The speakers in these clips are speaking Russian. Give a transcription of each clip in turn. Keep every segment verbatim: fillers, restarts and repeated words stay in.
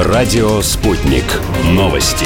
Радио «Спутник». Новости.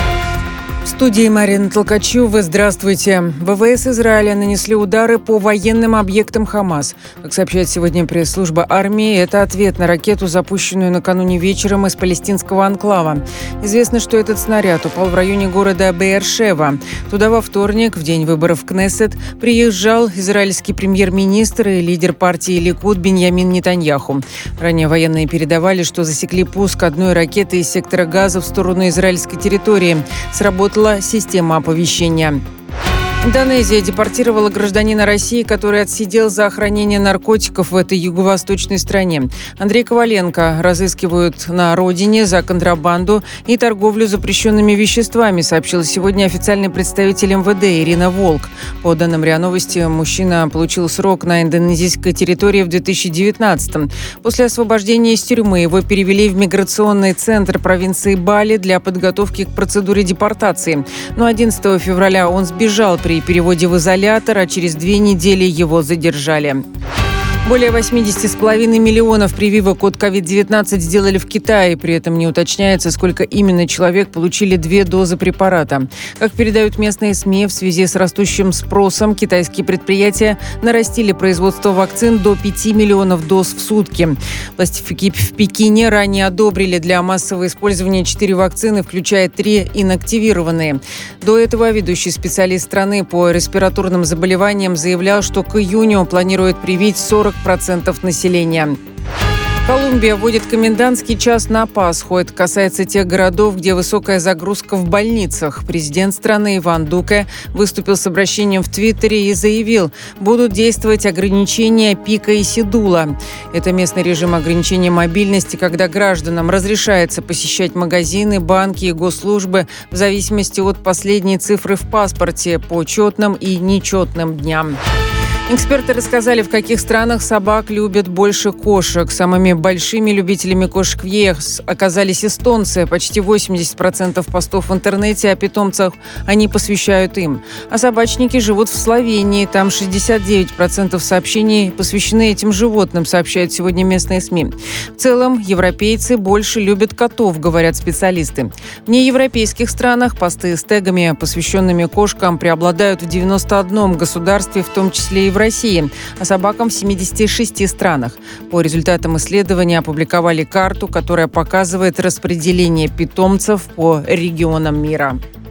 В студии Марина Толкачева. Здравствуйте. ВВС Израиля нанесли удары по военным объектам Хамас. Как сообщает сегодня пресс-служба армии, это ответ на ракету, запущенную накануне вечером из палестинского анклава. Известно, что этот снаряд упал в районе города Беэр-Шева. Туда во вторник, в день выборов в Кнессет, приезжал израильский премьер-министр и лидер партии Ликуд Биньямин Нетаньяху. Ранее военные передавали, что засекли пуск одной ракеты из сектора Газа в сторону израильской территории. Сработала система оповещения. Индонезия депортировала гражданина России, который отсидел за хранение наркотиков в этой юго-восточной стране. Андрей Коваленко разыскивают на родине за контрабанду и торговлю запрещенными веществами, сообщила сегодня официальный представитель эм вэ дэ Ирина Волк. По данным РИА Новости, мужчина получил срок на индонезийской территории в две тысячи девятнадцатом. После освобождения из тюрьмы его перевели в миграционный центр провинции Бали для подготовки к процедуре депортации. Но одиннадцатого февраля он сбежал при переводе в изолятор, а через две недели его задержали. Более восемьдесят с половиной миллионов прививок от ковид девятнадцать сделали в Китае. При этом не уточняется, сколько именно человек получили две дозы препарата. Как передают местные СМИ, в связи с растущим спросом китайские предприятия нарастили производство вакцин до пяти миллионов доз в сутки. Власти в Пекине ранее одобрили для массового использования четыре вакцины, включая три инактивированные. До этого ведущий специалист страны по респираторным заболеваниям заявлял, что к июню планирует привить сорок процентов населения. Колумбия вводит комендантский час на Пасху. Это касается тех городов, где высокая загрузка в больницах. Президент страны Иван Дуке выступил с обращением в Твиттере и заявил, будут действовать ограничения пика и седула. Это местный режим ограничения мобильности, когда гражданам разрешается посещать магазины, банки и госслужбы в зависимости от последней цифры в паспорте по четным и нечетным дням. Эксперты рассказали, в каких странах собак любят больше кошек. Самыми большими любителями кошек в ЕС оказались эстонцы. Почти восемьдесят процентов постов в интернете о питомцах они посвящают им. А собачники живут в Словении. Там шестьдесят девять процентов сообщений посвящены этим животным, сообщают сегодня местные СМИ. В целом, европейцы больше любят котов, говорят специалисты. В неевропейских странах посты с тегами, посвященными кошкам, преобладают в девяноста одном государстве, в том числе и в России, а собакам в семидесяти шести странах. По результатам исследования опубликовали карту, которая показывает распределение питомцев по регионам мира.